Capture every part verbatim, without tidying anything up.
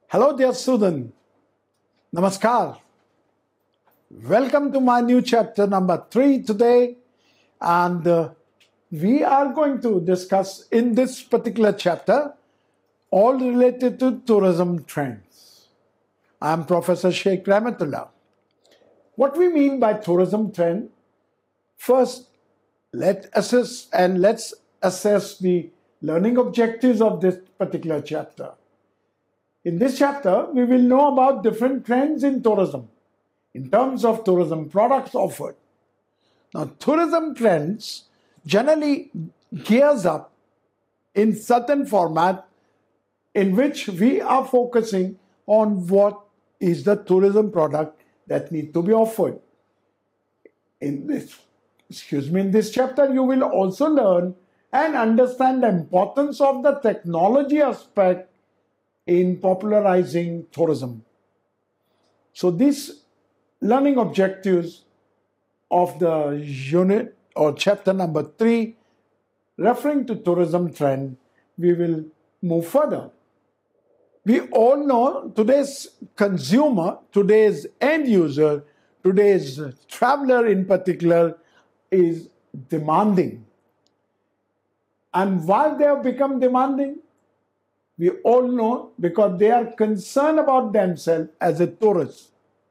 Hello, dear student. Namaskar. Welcome to my new chapter number three today. And uh, we are going to discuss in this particular chapter all related to tourism trends. I am Professor Sheikh Rahmatullah. What we mean by tourism trend? First, let's assess and let's assess the learning objectives of this particular chapter. In this chapter, we will know about different trends in tourism in terms of tourism products offered. Now, tourism trends generally gears up in certain format in which we are focusing on what is the tourism product that need to be offered. In this, excuse me, in this chapter, you will also learn and understand the importance of the technology aspect in popularizing tourism. So these learning objectives of the unit or chapter number three, referring to tourism trend, we will move further. We all know today's consumer, today's end user, today's traveler in particular is demanding. And why they have become demanding? We all know because they are concerned about themselves as a tourist.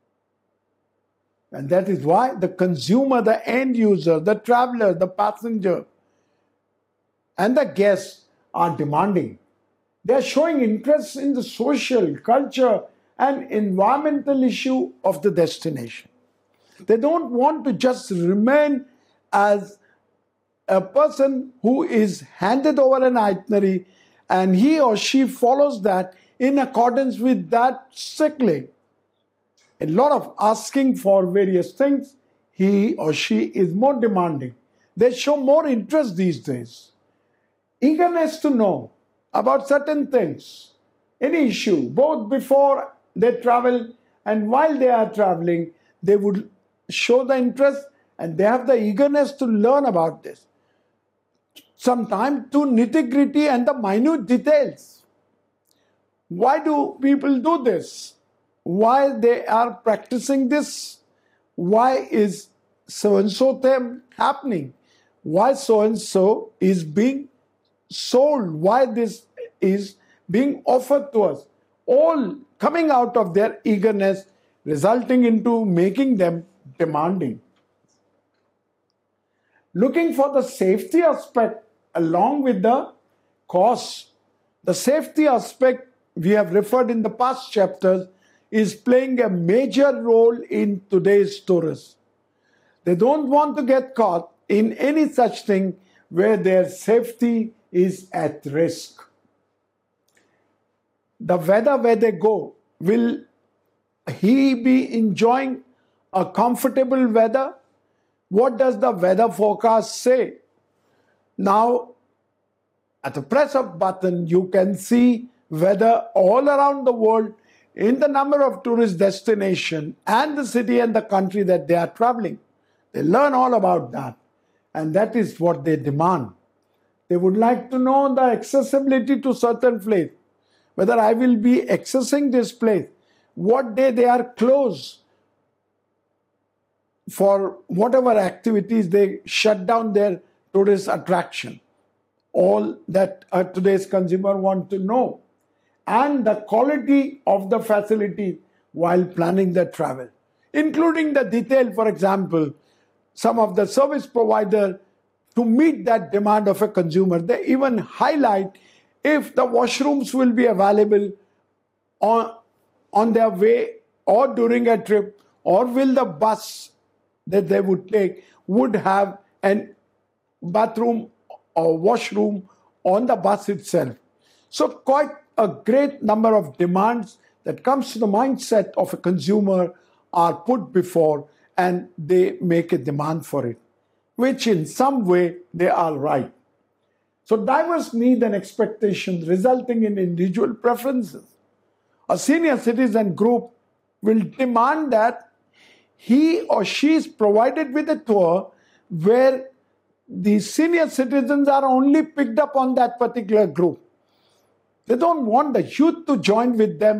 And that is why the consumer, the end user, the traveler, the passenger, and the guests are demanding. They are showing interest in the social, culture, and environmental issue of the destination. They don't want to just remain as a person who is handed over an itinerary and he or she follows that in accordance with that strictly. A lot of asking for various things, he or she is more demanding. They show more interest these days. Eagerness to know about certain things, any issue, both before they travel and while they are traveling, they would show the interest and they have the eagerness to learn about this. Sometimes to nitty-gritty and the minute details. Why do people do this? Why they are practicing this? Why is so-and-so thing happening? Why so-and-so is being sold? Why this is being offered to us? All coming out of their eagerness, resulting into making them demanding. Looking for the safety aspect along with the cost. The safety aspect we have referred in the past chapters is playing a major role in today's tourists. They don't want to get caught in any such thing where their safety is at risk. The weather where they go, will he be enjoying a comfortable weather? What does the weather forecast say? Now, at the press of button, you can see weather all around the world in the number of tourist destinations and the city and the country that they are traveling. They learn all about that. And that is what they demand. They would like to know the accessibility to certain place. Whether I will be accessing this place. What day they are closed. For whatever activities they shut down their tourist attraction. All that uh, today's consumer want to know. And the quality of the facility while planning the travel. Including the detail, for example, some of the service provider to meet that demand of a consumer. They even highlight if the washrooms will be available on, on their way or during a trip, or will the bus that they would take would have an bathroom or washroom on the bus itself. So quite a great number of demands that comes to the mindset of a consumer are put before and they make a demand for it, which in some way they are right. So diverse need and expectations resulting in individual preferences. A senior citizen group will demand that he or she is provided with a tour where the senior citizens are only picked up on that particular group. They don't want the youth to join with them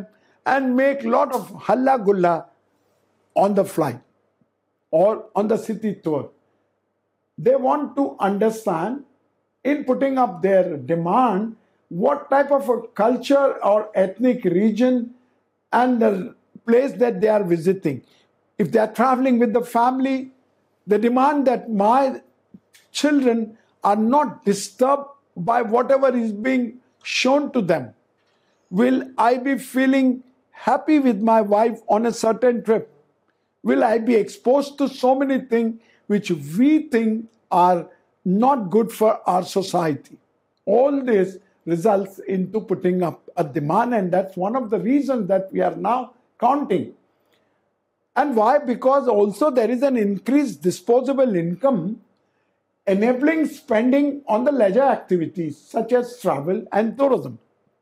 and make a lot of halla gulla on the flight or on the city tour. They want to understand, in putting up their demand, what type of a culture or ethnic region and the place that they are visiting. If they are traveling with the family, they demand that my children are not disturbed by whatever is being shown to them. Will I be feeling happy with my wife on a certain trip? Will I be exposed to so many things which we think are not good for our society? All this results into putting up a demand, and that's one of the reasons that we are now counting. And why? Because also there is an increased disposable income enabling spending on the leisure activities such as travel and tourism.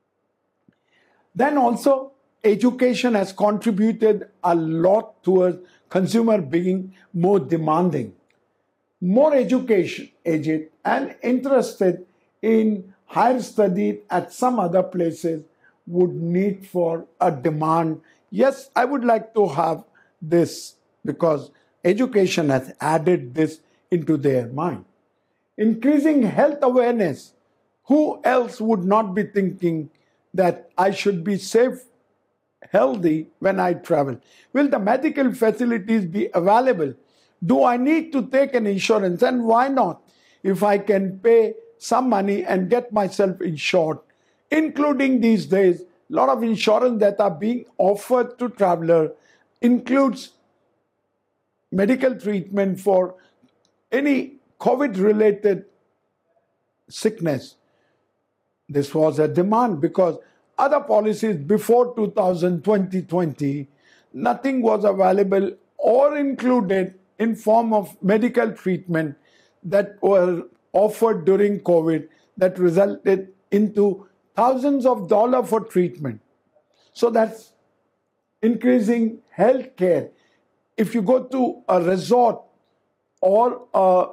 Then also education has contributed a lot towards consumer being more demanding, more education aged and interested in higher study at some other places would need for a demand. Yes, I would like to have this because education has added this into their mind. Increasing health awareness. Who else would not be thinking that I should be safe, healthy when I travel? Will the medical facilities be available? Do I need to take an insurance? And why not? If I can pay some money and get myself insured, including these days, a lot of insurance that are being offered to travelers includes medical treatment for any COVID-related sickness. This was a demand because other policies before two thousand twenty, nothing was available or included in form of medical treatment that were offered during COVID that resulted into thousands of dollars for treatment. So that's increasing health care. If you go to a resort or a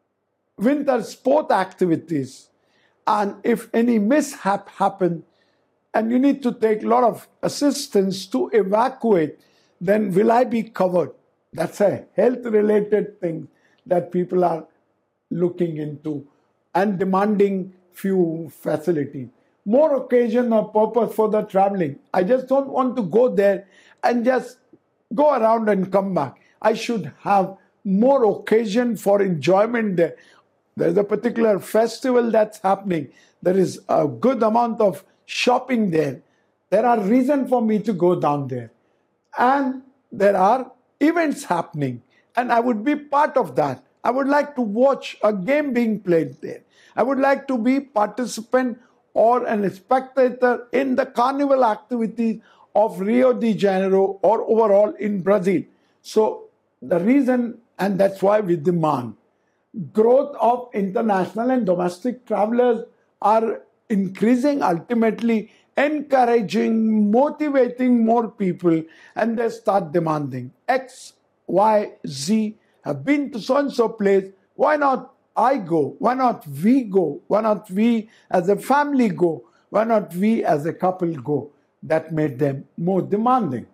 winter sport activities, and if any mishap happen and you need to take a lot of assistance to evacuate, then will I be covered? That's a health-related thing that people are looking into and demanding few facilities. More occasion or purpose for the traveling. I just don't want to go there and just go around and come back. I should have more occasion for enjoyment there. There's a particular festival that's happening. There is a good amount of shopping there. There are reasons for me to go down there. And there are events happening. And I would be part of that. I would like to watch a game being played there. I would like to be participant or a spectator in the carnival activities of Rio de Janeiro or overall in Brazil. So the reason, and that's why we demand, growth of international and domestic travelers are increasing, ultimately encouraging, motivating more people, and they start demanding. X, Y, Z have been to so-and-so place. Why not I go? Why not we go? Why not we as a family go? Why not we as a couple go? That made them more demanding.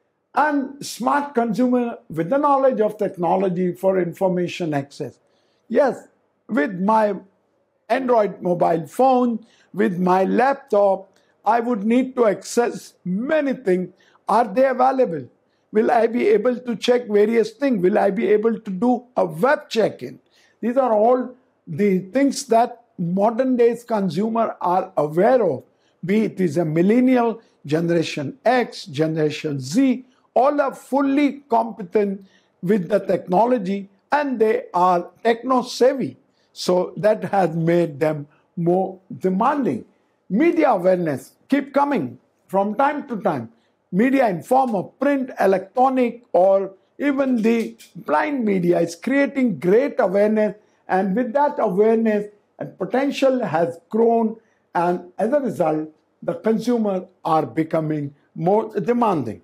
And smart consumer with the knowledge of technology for information access. Yes, with my Android mobile phone, with my laptop, I would need to access many things. Are they available? Will I be able to check various things? Will I be able to do a web check-in? These are all the things that modern days consumer are aware of. Be it is a millennial, Generation X, Generation Z, all are fully competent with the technology and they are techno-savvy. So that has made them more demanding. Media awareness keep coming from time to time. Media in form of print, electronic, or even the blind media is creating great awareness, and with that awareness and potential has grown, and as a result, the consumer are becoming more demanding.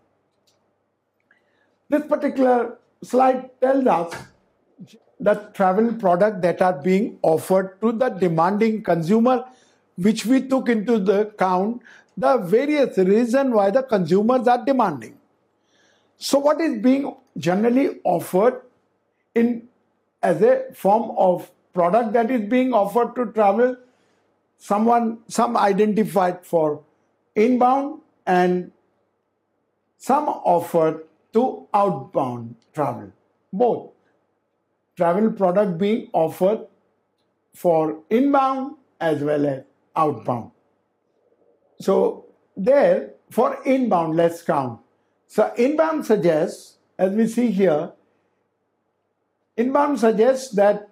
This particular slide tells us the travel products that are being offered to the demanding consumer which we took into the account the various reasons why the consumers are demanding. So what is being generally offered in as a form of product that is being offered to travel? Someone, some identified for inbound and some offered to outbound travel. Both travel product being offered for inbound as well as outbound. So there, for inbound, let's count. So inbound suggests, as we see here, inbound suggests that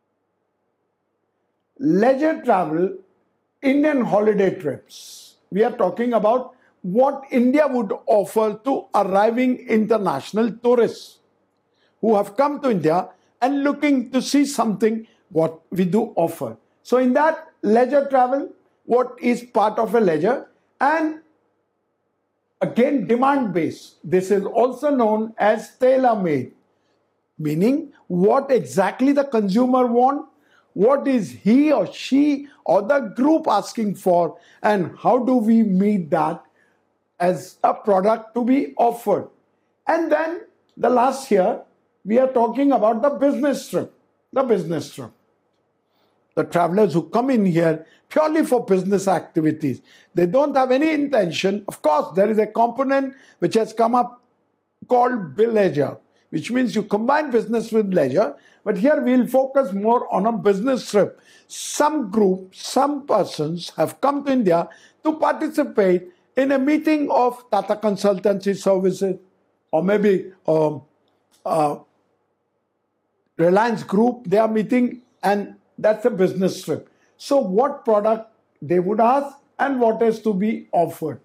leisure travel, Indian holiday trips. We are talking about what India would offer to arriving international tourists who have come to India and looking to see something what we do offer. So in that leisure travel, what is part of a leisure, and again demand based. This is also known as tailor-made, meaning what exactly the consumer want, what is he or she or the group asking for, and how do we meet that as a product to be offered. And then the last year, we are talking about the business trip, the business trip. The travelers who come in here purely for business activities. They don't have any intention. Of course, there is a component which has come up called leisure, which means you combine business with leisure. But here we'll focus more on a business trip. Some groups, some persons have come to India to participate in a meeting of Tata Consultancy Services, or maybe um, uh, Reliance Group. They are meeting, and that's a business trip. So what product they would ask and what is to be offered.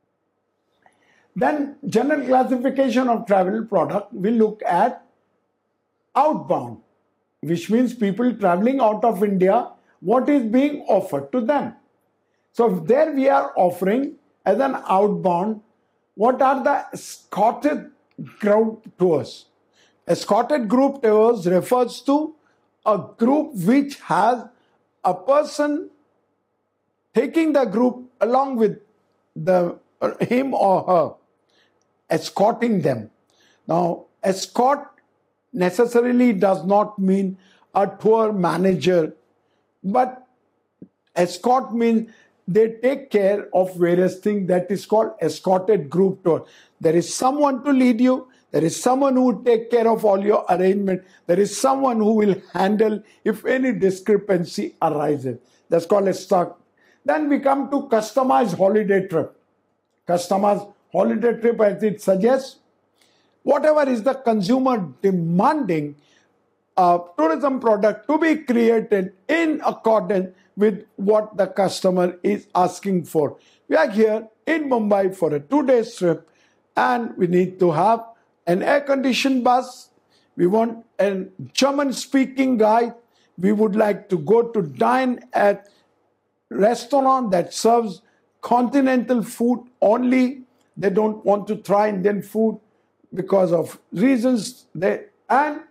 Then general classification of travel product, we look at outbound, which means people traveling out of India, what is being offered to them. So there we are offering as an outbound, what are the escorted group tours? Escorted group tours refers to a group which has a person taking the group along with the him or her, escorting them. Now, escort necessarily does not mean a tour manager, but escort means they take care of various things. That is called escorted group tour. There is someone to lead you. There is someone who will take care of all your arrangement. There is someone who will handle if any discrepancy arises. That's called a stock. Then we come to customized holiday trip. Customized holiday trip, as it suggests, whatever is the consumer demanding a tourism product to be created in accordance with what the customer is asking for. We are here in Mumbai for a two-day trip, and we need to have an air-conditioned bus. We want a German-speaking guide. We would like to go to dine at a restaurant that serves continental food only. They don't want to try Indian food because of reasons. They, and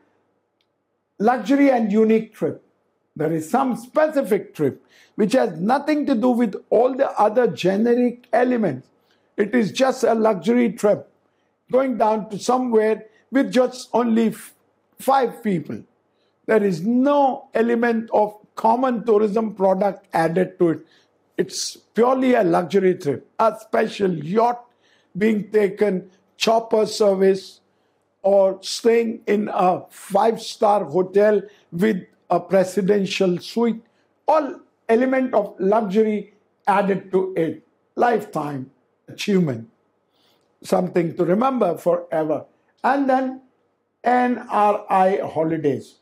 luxury and unique trip. There is some specific trip which has nothing to do with all the other generic elements. It is just a luxury trip going down to somewhere with just only f- five people. There is no element of common tourism product added to it. It's purely a luxury trip, a special yacht being taken, chopper service, or staying in a five-star hotel with a presidential suite. All element of luxury added to it. Lifetime achievement. Something to remember forever. And then N R I holidays.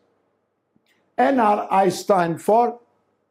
N R I stand for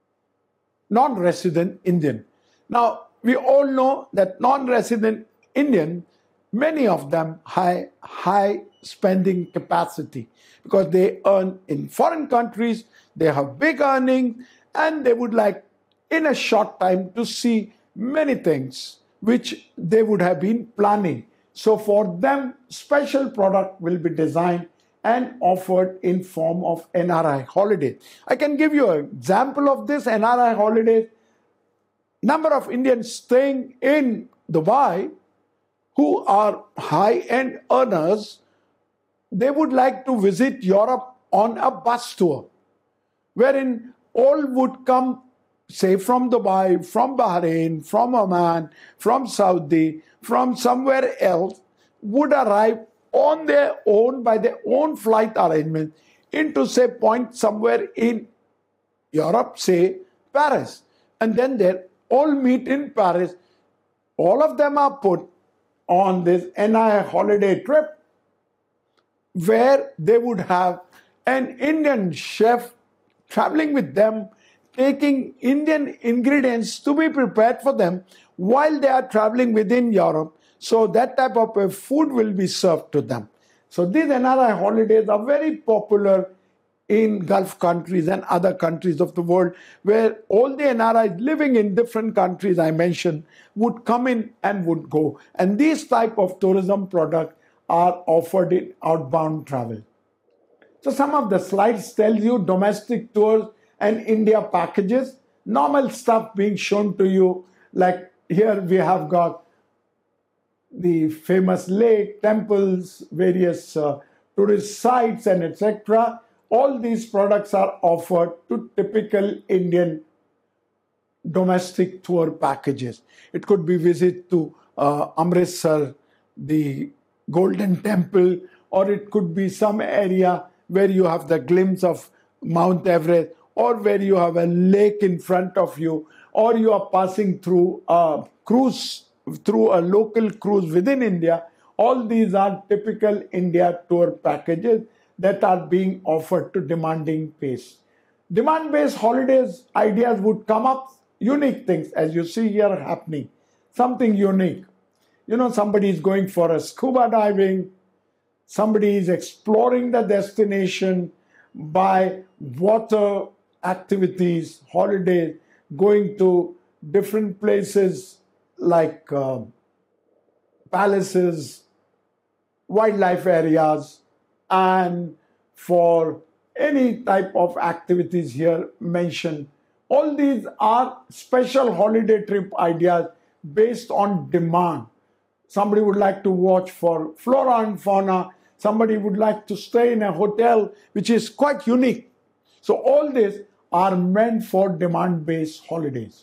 non-resident Indian. Now, we all know that non-resident Indian, many of them high, high spending capacity because they earn in foreign countries, they have big earnings, and they would like in a short time to see many things which they would have been planning. So for them, special product will be designed and offered in form of N R I holiday. I can give you an example of this N R I holiday. number of Indians staying in Dubai who are high-end earners, they would like to visit Europe on a bus tour, wherein all would come, say, from Dubai, from Bahrain, from Oman, from Saudi, from somewhere else, would arrive on their own, by their own flight arrangement, into, say, point somewhere in Europe, say, Paris. And then they all meet in Paris. All of them are put on this N I holiday trip, where they would have an Indian chef traveling with them, taking Indian ingredients to be prepared for them while they are traveling within Europe. So that type of a food will be served to them. So these N R I holidays are very popular in Gulf countries and other countries of the world, where all the N R Is living in different countries I mentioned would come in and would go. And these type of tourism products are offered in outbound travel. So some of the slides tell you domestic tours and India packages, normal stuff being shown to you. Like here we have got the famous lake, temples, various uh, tourist sites, and et cetera. All these products are offered to typical Indian domestic tour packages. It could be visit to uh, Amritsar, the Golden Temple, or it could be some area where you have the glimpse of Mount Everest, or where you have a lake in front of you, or you are passing through a cruise, through a local cruise within India. All these are typical India tour packages that are being offered to demanding pace. Demand-based holidays ideas would come up, unique things, as you see here happening, something unique. You know, somebody is going for a scuba diving, somebody is exploring the destination by water activities, holidays, going to different places like uh, palaces, wildlife areas, and for any type of activities here mentioned. All these are special holiday trip ideas based on demand. Somebody would like to watch for flora and fauna. Somebody would like to stay in a hotel which is quite unique. So all these are meant for demand-based holidays.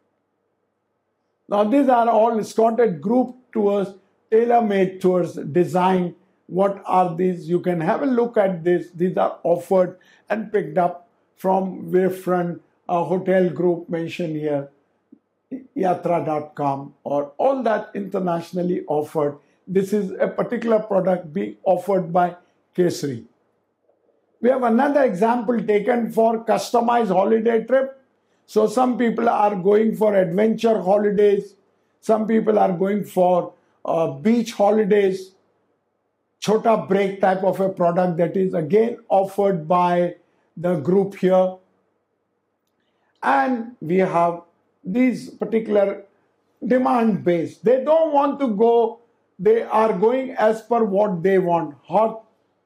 Now these are all escorted group tours, tailor-made tours designed. What are these? You can have a look at this. These are offered and picked up from Wavefront, a hotel group mentioned here, yatra dot com, or all that internationally offered. This is a particular product being offered by Kesari. We have another example taken for customized holiday trip. So some people are going for adventure holidays. Some people are going for uh, beach holidays. Chota break type of a product that is again offered by the group here. And we have these particular demand based. They don't want to go, they are going as per what they want. Hot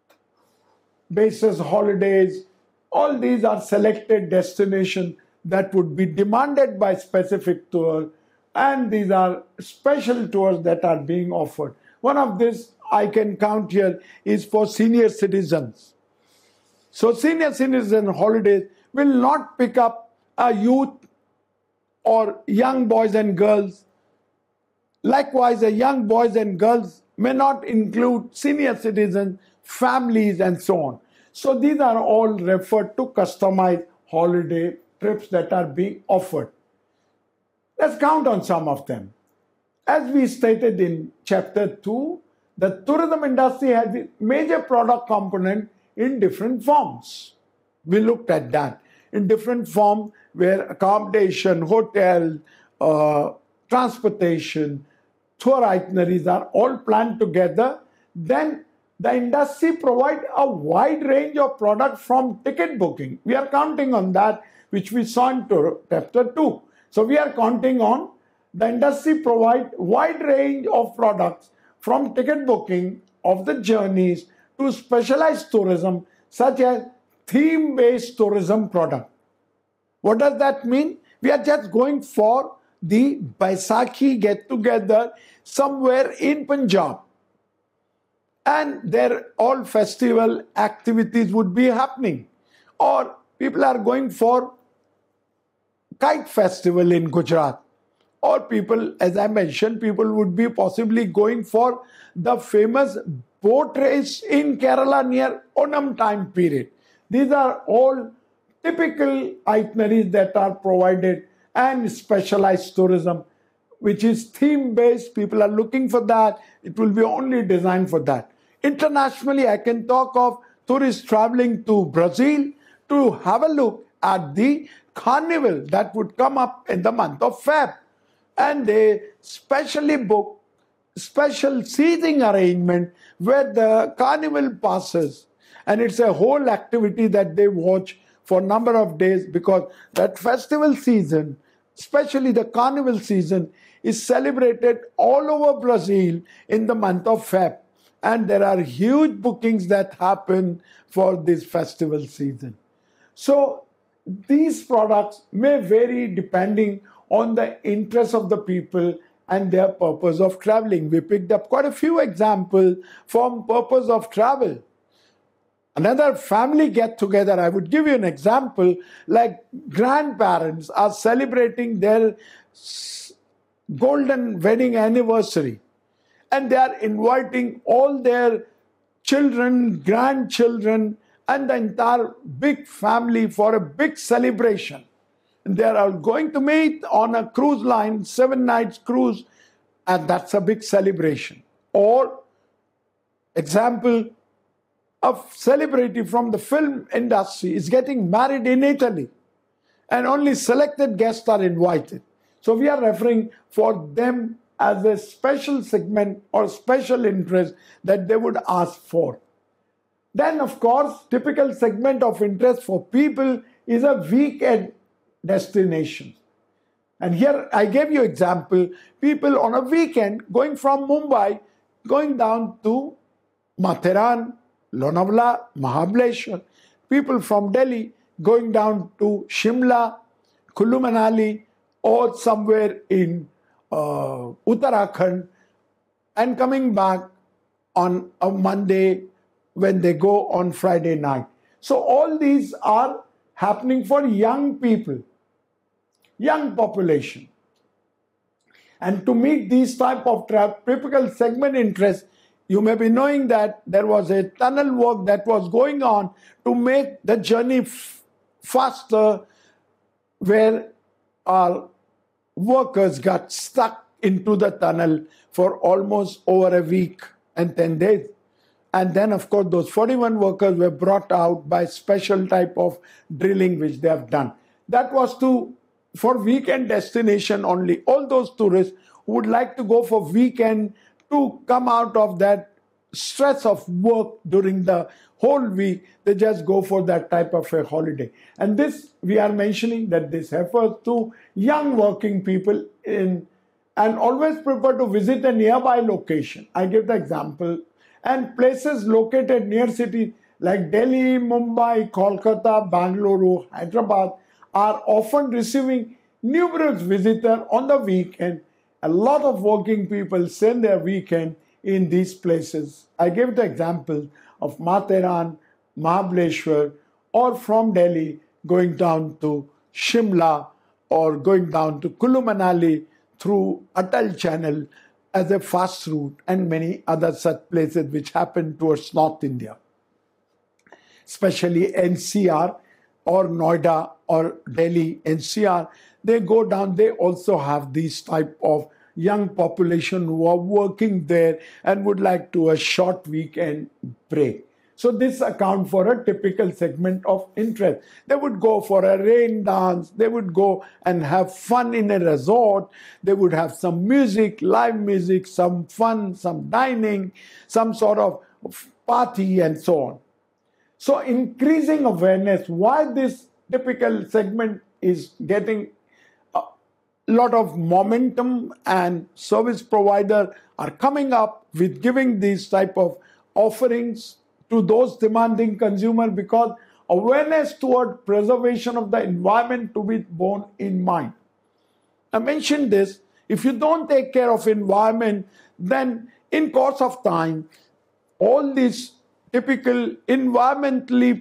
basis holidays, all these are selected destinations that would be demanded by specific tour, and these are special tours that are being offered. One of this I can count here is for senior citizens. So senior citizen holidays will not pick up a youth or young boys and girls. Likewise, a young boys and girls may not include senior citizens, families, and so on. So these are all referred to customized holiday trips that are being offered. Let's count on some of them. As we stated in chapter two, the tourism industry has a major product component in different forms. We looked at that in different forms where accommodation, hotel, uh, transportation, tour itineraries are all planned together. Then the industry provides a wide range of products from ticket booking. We are counting on that, which we saw in chapter two. So we are counting on the industry provide wide range of products from ticket booking of the journeys to specialized tourism such as theme-based tourism product. What does that mean? We are just going for the Baisakhi get-together somewhere in Punjab. And there all festival activities would be happening. Or people are going for kite festival in Gujarat. Or people, as I mentioned, people would be possibly going for the famous boat race in Kerala near Onam time period. These are all typical itineraries that are provided, and specialized tourism, which is theme-based. People are looking for that. It will be only designed for that. Internationally, I can talk of tourists traveling to Brazil to have a look at the carnival that would come up in the month of February. And they specially book special seating arrangement where the carnival passes. And it's a whole activity that they watch for a number of days, because that festival season, especially the carnival season, is celebrated all over Brazil in the month of February. And there are huge bookings that happen for this festival season. So these products may vary depending on the interest of the people and their purpose of traveling. We picked up quite a few examples from purpose of travel. Another family get-together, I would give you an example, like grandparents are celebrating their golden wedding anniversary. And they are inviting all their children, grandchildren, and the entire big family for a big celebration. And they are going to meet on a cruise line, seven nights cruise, and that's a big celebration. Or, example, a celebrity from the film industry is getting married in Italy, and only selected guests are invited. So we are referring for them as a special segment or special interest that they would ask for. Then, of course, typical segment of interest for people is a weekend destination. And here I gave you example, people on a weekend going from Mumbai, going down to Matheran, Lonavala, Mahabaleshwar. People from Delhi going down to Shimla, Kullu Manali, or somewhere in uh, Uttarakhand, and coming back on a Monday when they go on Friday night. So all these are happening for young people, young population. And to meet these type of typical segment interests, you may be knowing that there was a tunnel work that was going on to make the journey f- faster, where our workers got stuck into the tunnel for almost over a week and ten days. And then, of course, those forty-one workers were brought out by special type of drilling which they have done. That was to for weekend destination only. All those tourists who would like to go for weekend to come out of that stress of work during the whole week, they just go for that type of a holiday. And this, we are mentioning that this refers to young working people in, and always prefer to visit a nearby location. I give the example. And places located near cities like Delhi, Mumbai, Kolkata, Bangalore, Hyderabad are often receiving numerous visitors on the weekend. A lot of working people spend their weekend in these places. I gave the example of Matheran, Mahabaleshwar, or from Delhi going down to Shimla or going down to Kullu Manali through Atal Channel as a fast route, and many other such places which happen towards North India. Especially N C R or Noida or Delhi N C R, they go down, they also have these type of young population who are working there and would like to a short weekend break. So this accounts for a typical segment of interest. They would go for a rain dance, they would go and have fun in a resort, they would have some music, live music, some fun, some dining, some sort of party and so on. So increasing awareness, why this typical segment is getting a lot of momentum, and service providers are coming up with giving these type of offerings to those demanding consumers, because awareness toward preservation of the environment to be borne in mind. I mentioned this. If you don't take care of environment, then in course of time, all these typical environmentally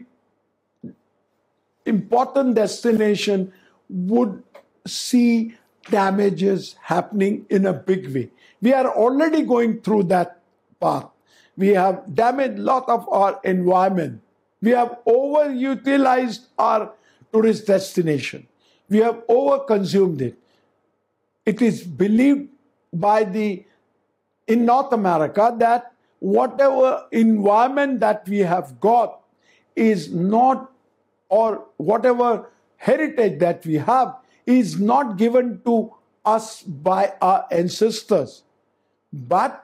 important destination would see damages happening in a big way. We are already going through that path. We have damaged a lot of our environment. We have overutilized our tourist destination. We have overconsumed it. It is believed by the, in North America, that whatever environment that we have got is not, or whatever heritage that we have is not given to us by our ancestors, but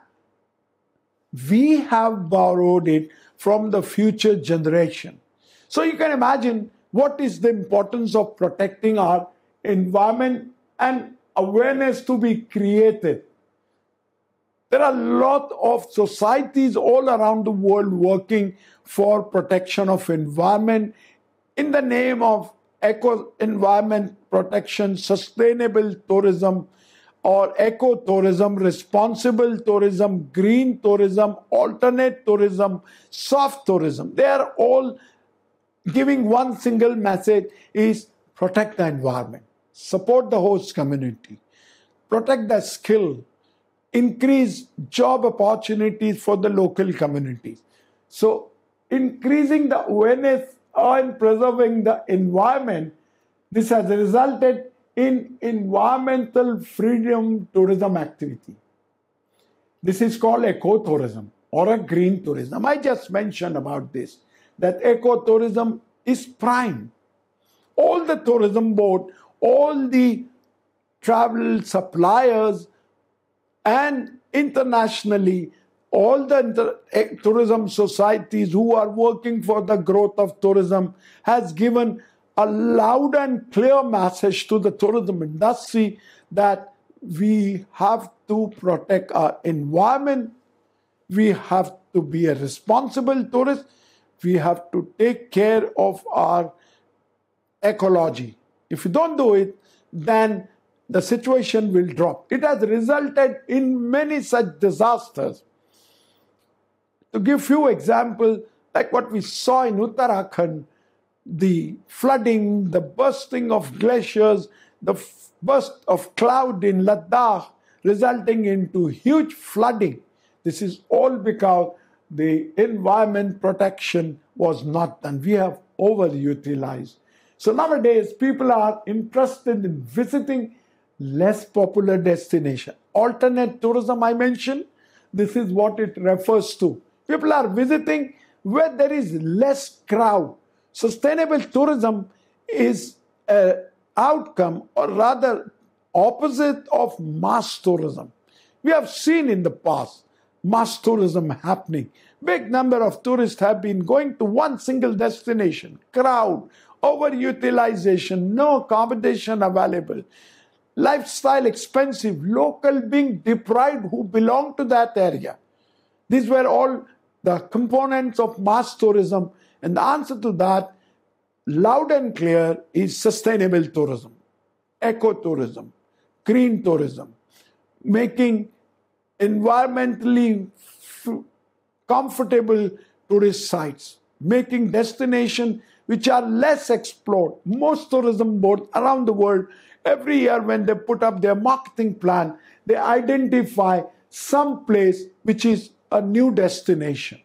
we have borrowed it from the future generation. So you can imagine what is the importance of protecting our environment and awareness to be created. There are a lot of societies all around the world working for protection of environment in the name of eco-environment protection, sustainable tourism or eco-tourism, responsible tourism, green tourism, alternate tourism, soft tourism. They are all giving one single message, is protect the environment, support the host community, protect the skill, increase job opportunities for the local communities. So increasing the awareness on preserving the environment, this has resulted in environmental freedom tourism activity. This is called ecotourism or a green tourism. I just mentioned about this, that ecotourism is prime. All the tourism board, all the travel suppliers, and internationally, all the inter- tourism societies who are working for the growth of tourism has given a loud and clear message to the tourism industry that we have to protect our environment, we have to be a responsible tourist, we have to take care of our ecology. If you don't do it, then the situation will drop. It has resulted in many such disasters. To give few examples, like what we saw in Uttarakhand, the flooding, the bursting of glaciers, the f- burst of cloud in Ladakh, resulting into huge flooding. This is all because the environment protection was not done. We have overutilized. So nowadays, people are interested in visiting less popular destination. Alternate tourism, I mentioned, this is what it refers to. People are visiting where there is less crowd. Sustainable tourism is an outcome, or rather opposite of mass tourism. We have seen in the past mass tourism happening. Big number of tourists have been going to one single destination. Crowd, overutilization, no accommodation available, lifestyle expensive, local being deprived who belong to that area. These were all the components of mass tourism, and the answer to that, loud and clear, is sustainable tourism, ecotourism, green tourism, making environmentally f- comfortable tourist sites, making destinations which are less explored. Most tourism boards around the world, every year when they put up their marketing plan, they identify some place which is a new destination.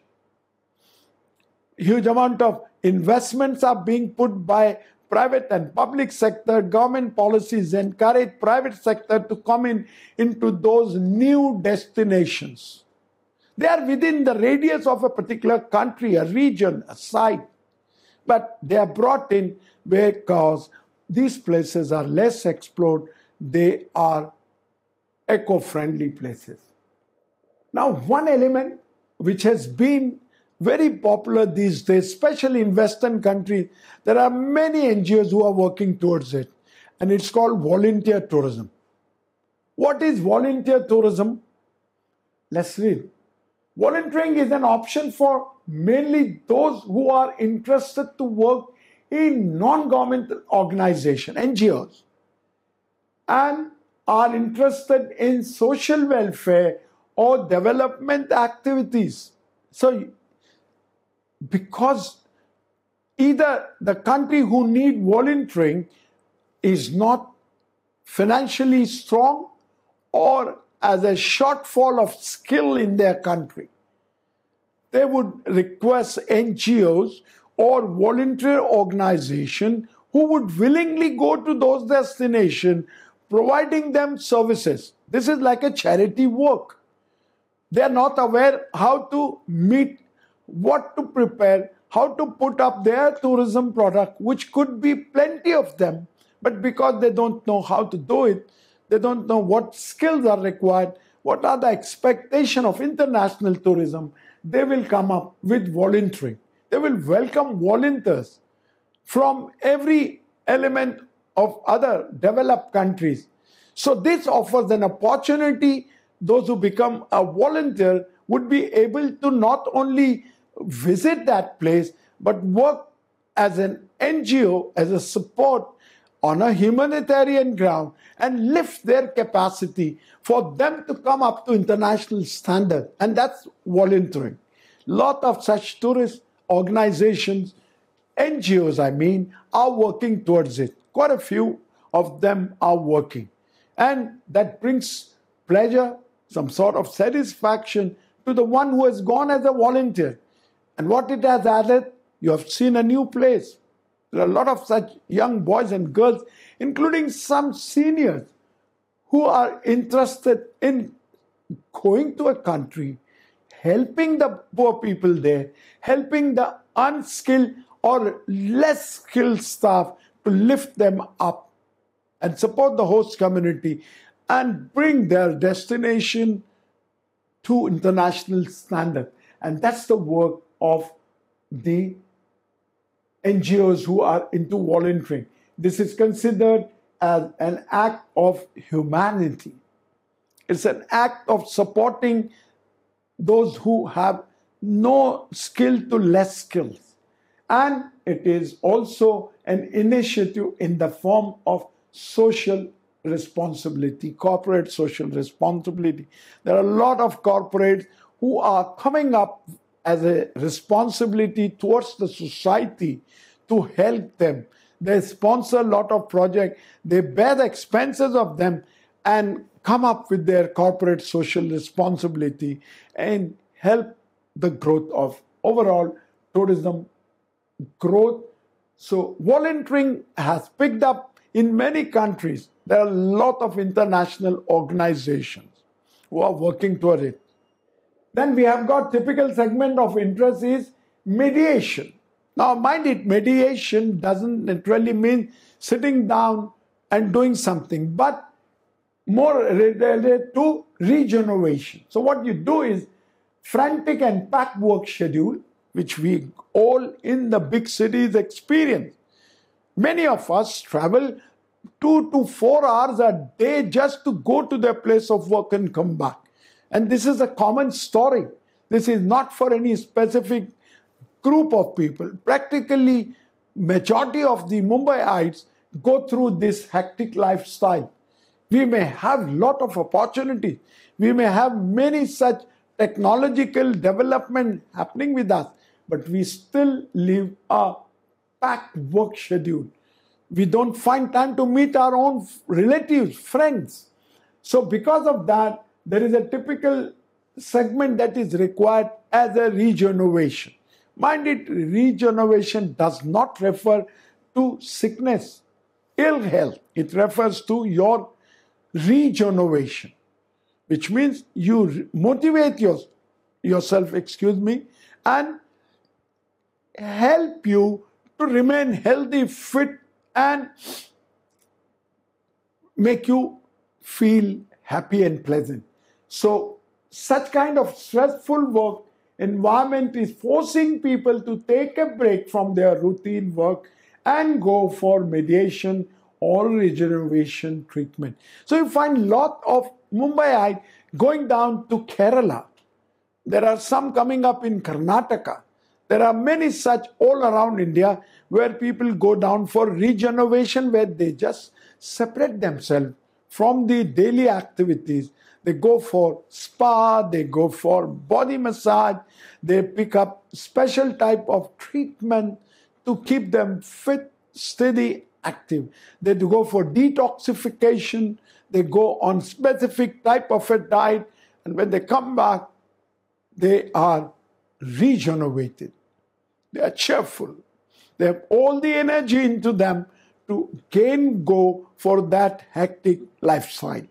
Huge amount of investments are being put by private and public sector. Government policies encourage private sector to come in into those new destinations. They are within the radius of a particular country, a region, a site, but they are brought in because these places are less explored. They are eco-friendly places. Now, one element which has been very popular these days, especially in Western countries, there are many N G Os who are working towards it, and it's called volunteer tourism. What is volunteer tourism? Let's read. Volunteering is an option for mainly those who are interested to work in non-governmental organizations, N G Os, and are interested in social welfare or development activities. So, because either the country who need volunteering is not financially strong or as a shortfall of skill in their country, they would request N G Os or volunteer organizations who would willingly go to those destinations, providing them services. This is like a charity work. They are not aware how to meet, what to prepare, how to put up their tourism product, which could be plenty of them, but because they don't know how to do it, they don't know what skills are required, what are the expectations of international tourism, they will come up with volunteering. They will welcome volunteers from every element of other developed countries. So this offers an opportunity. Those who become a volunteer would be able to not only visit that place, but work as an N G O, as a support on a humanitarian ground and lift their capacity for them to come up to international standard. And that's volunteering. Lot of such tourist organizations, N G Os I mean, are working towards it. Quite a few of them are working. And that brings pleasure, some sort of satisfaction to the one who has gone as a volunteer. And what it has added, you have seen a new place. There are a lot of such young boys and girls, including some seniors, who are interested in going to a country, helping the poor people there, helping the unskilled or less skilled staff to lift them up and support the host community and bring their destination to international standard. And that's the work of the N G Os who are into volunteering. This is considered as an act of humanity. It's an act of supporting those who have no skill to less skills. And it is also an initiative in the form of social responsibility, corporate social responsibility. There are a lot of corporates who are coming up as a responsibility towards the society to help them. They sponsor a lot of projects, they bear the expenses of them and come up with their corporate social responsibility and help the growth of overall tourism growth. So volunteering has picked up in many countries. There are a lot of international organizations who are working toward it. Then we have got typical segment of interest is mediation. Now mind it, mediation doesn't literally mean sitting down and doing something, but more related to regeneration. So what you do is frantic and packed work schedule, which we all in the big cities experience. Many of us travel two to four hours a day just to go to their place of work and come back. And this is a common story. This is not for any specific group of people. Practically, majority of the Mumbaiites go through this hectic lifestyle. We may have a lot of opportunities. We may have many such technological development happening with us, but we still live a packed work schedule. We don't find time to meet our own relatives, friends. So because of that, there is a typical segment that is required as a regeneration. Mind it, regeneration does not refer to sickness, ill health. It refers to your regeneration, which means you motivate your, yourself, excuse me, and help you to remain healthy, fit, and make you feel happy and pleasant. So such kind of stressful work environment is forcing people to take a break from their routine work and go for mediation or regeneration treatment. So you find a lot of Mumbaiites going down to Kerala. There are some coming up in Karnataka. There are many such all around India where people go down for regeneration, where they just separate themselves from the daily activities. They go for spa, they go for body massage, they pick up special type of treatment to keep them fit, steady, active. They go for detoxification, they go on specific type of a diet, and when they come back, they are regenerated. They are cheerful. They have all the energy into them to again go for that hectic lifestyle.